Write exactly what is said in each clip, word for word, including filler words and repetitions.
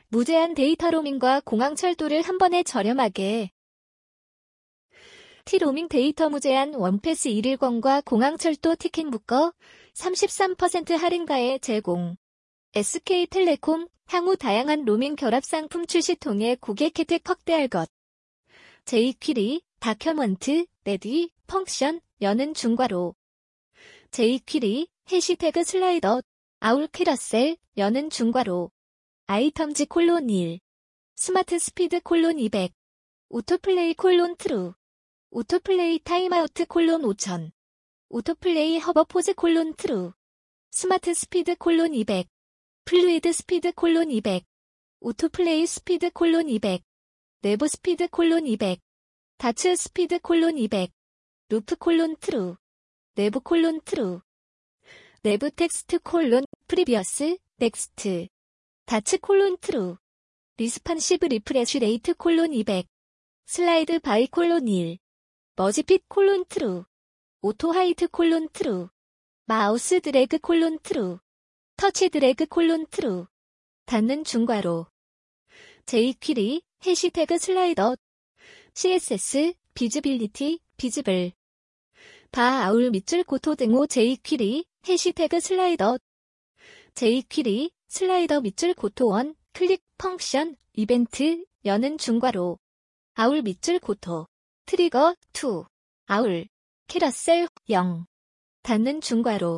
무제한 데이터 로밍과 공항 철도를 한 번에 저렴하게. T로밍 데이터 무제한 원패스 일일권과 공항 철도 티켓 묶어 삼십삼 퍼센트 할인가에 제공. 에스케이텔레콤, 향후 다양한 로밍 결합 상품 출시 통해 고객 혜택 확대할 것. 제이퀴리, 다큐먼트, 레디, 펑션, 여는 중괄호. 제이퀴리, 해시태그 슬라이더, 아울 캐러셀, 여는 중괄호. 아이텀즈 콜론 일. 스마트 스피드 콜론 이백. 오토플레이 콜론 트루. 오토플레이 타임아우트 콜론 오천. 오토플레이 허버포즈 콜론 트루. 스마트 스피드 콜론 이백. 플루이드 스피드 콜론 이백. 오토플레이 스피드 콜론 이백. 내부 스피드 콜론 이백. 다츠 스피드 콜론 이백. 루프 콜론 트루. 내부 콜론 트루. 내부 텍스트 콜론 프리비어스 넥스트. 다츠 콜론 트루. 리스판시브 리프레쉬 레이트 콜론 이백. 슬라이드 바이 콜론 일. 머지핏 콜론 트루. 오토 하이트 콜론 트루. 마우스 드래그 콜론 트루. 터치 드래그 콜론 트루. 닫는 중괄호. 제이퀴리, 해시태그 슬라이더. 씨에스에스, 비즈빌리티, 비즈블. 바 아울 밑줄 고토 등호 제이퀴리, 해시태그 슬라이더. 제이퀴리, 슬라이더 밑줄 고토 원, 클릭, 펑션, 이벤트, 여는 중괄호. 아울 밑줄 고토. 트리거, 투. 아울. 캐러셀, 영. 닫는 중괄호.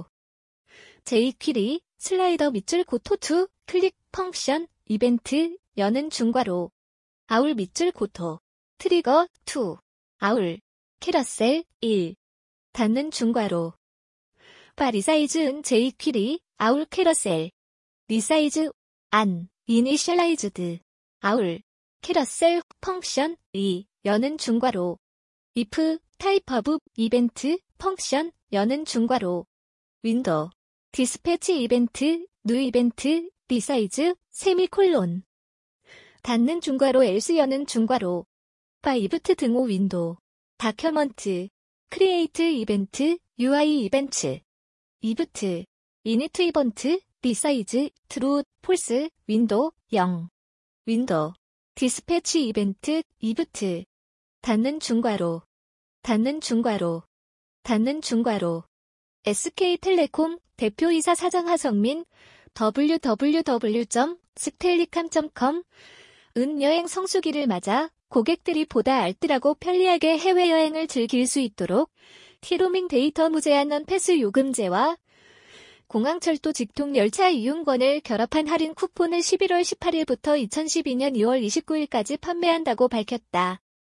제이퀴리, 슬라이더 밑줄 고토 투, 클릭, 펑션, 이벤트, 여는 중괄호. 아울 밑줄 고토. 트리거, 투. 아울. 캐러셀, 일. 닫는 중괄호. 바 리사이즈은 제이퀴리, 아울 캐러셀. 리사이즈, 안, 이니셜라이즈드. 아울. 캐러셀, 펑션, 이, 여는 중괄호. if, 타입 오브, 이벤트, 펑션, 여는 중괄호. 윈도우. 디스패치 이벤트, 뉴 이벤트, 리사이즈, 세미콜론. 닫는 중괄호 else 여는 중괄호. 바 이브트 등호 윈도우. 다큐먼트. 크리에이트 이벤트, 유아이 이벤트. 이브트. 이니트 이벤트, 리사이즈, 트루, 폴스, 윈도우, 영. 윈도우. 디스패치 이벤트, 이브트. 닫는 중괄호. 닫는 중괄호. 닫는 중괄호. 에스케이텔레콤 대표이사 사장 하성민 더블유 더블유 더블유 점 스텔리캄 점 컴 은 여행 성수기를 맞아 고객들이 보다 알뜰하고 편리하게 해외여행을 즐길 수 있도록 T로밍 데이터 무제한 원패스 요금제와 공항철도 직통열차 이용권을 결합한 할인 쿠폰을 십일월 십팔일부터 이천십이년 이월 이십구일까지 판매한다고 밝혔다.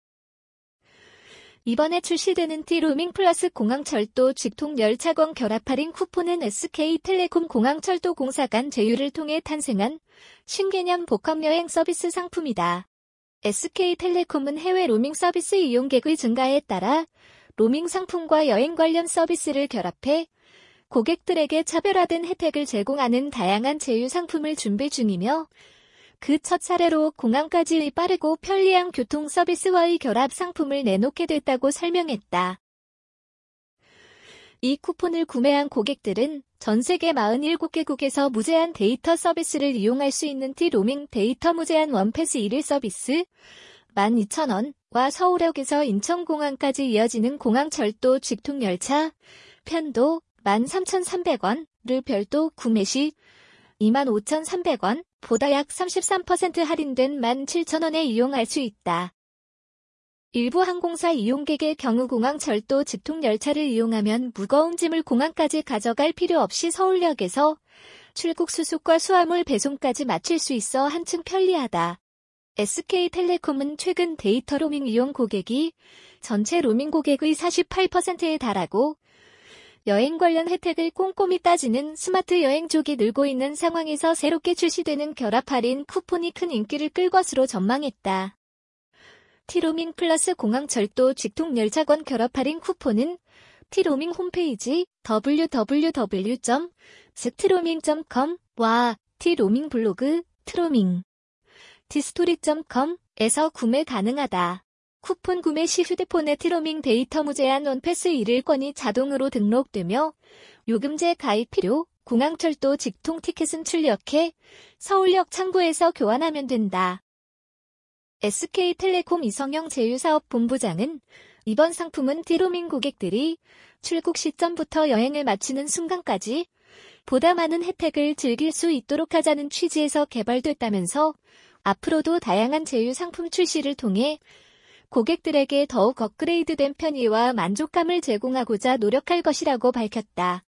이번에 출시되는 T로밍 플러스 공항철도 직통열차권 결합 할인 쿠폰은 에스케이텔레콤 공항철도공사 간 제휴를 통해 탄생한 신개념 복합여행 서비스 상품이다. 에스케이텔레콤은 해외 로밍 서비스 이용객의 증가에 따라 로밍 상품과 여행 관련 서비스를 결합해 고객들에게 차별화된 혜택을 제공하는 다양한 제휴 상품을 준비 중이며 그 첫 사례로 공항까지의 빠르고 편리한 교통 서비스와의 결합 상품을 내놓게 됐다고 설명했다. 이 쿠폰을 구매한 고객들은 전 세계 사십칠 개국에서 무제한 데이터 서비스를 이용할 수 있는 T로밍 데이터 무제한 원패스 일일 서비스 만 이천 원과 서울역에서 인천공항까지 이어지는 공항철도 직통열차 편도 만 삼천삼백 원을 별도 구매 시 이만 오천삼백 원 보다 약 삼십삼 퍼센트 할인된 만 칠천 원에 이용할 수 있다. 일부 항공사 이용객의 경우 공항철도 직통열차를 이용하면 무거운 짐을 공항까지 가져갈 필요 없이 서울역에서 출국 수속과 수화물 배송까지 마칠 수 있어 한층 편리하다. 에스케이텔레콤은 최근 데이터 로밍 이용 고객이 전체 로밍 고객의 사십팔 퍼센트에 달하고 여행 관련 혜택을 꼼꼼히 따지는 스마트 여행족이 늘고 있는 상황에서 새롭게 출시되는 결합 할인 쿠폰이 큰 인기를 끌 것으로 전망했다. T로밍 플러스 공항철도 직통열차권 결합 할인 쿠폰은 T로밍 홈페이지 더블유 더블유 더블유 점 트로밍 점 컴와 T로밍 블로그 트로밍 티스토리 점 컴에서 구매 가능하다. 쿠폰 구매 시 휴대폰에 T로밍 데이터 무제한 원패스 일일권이 자동으로 등록되며 요금제 가입 필요 공항철도 직통 티켓은 출력해 서울역 창구에서 교환하면 된다. 에스케이텔레콤 이성영 제휴사업본부장은 이번 상품은 디로밍 고객들이 출국 시점부터 여행을 마치는 순간까지 보다 많은 혜택을 즐길 수 있도록 하자는 취지에서 개발됐다면서 앞으로도 다양한 제휴 상품 출시를 통해 고객들에게 더욱 업그레이드된 편의와 만족감을 제공하고자 노력할 것이라고 밝혔다.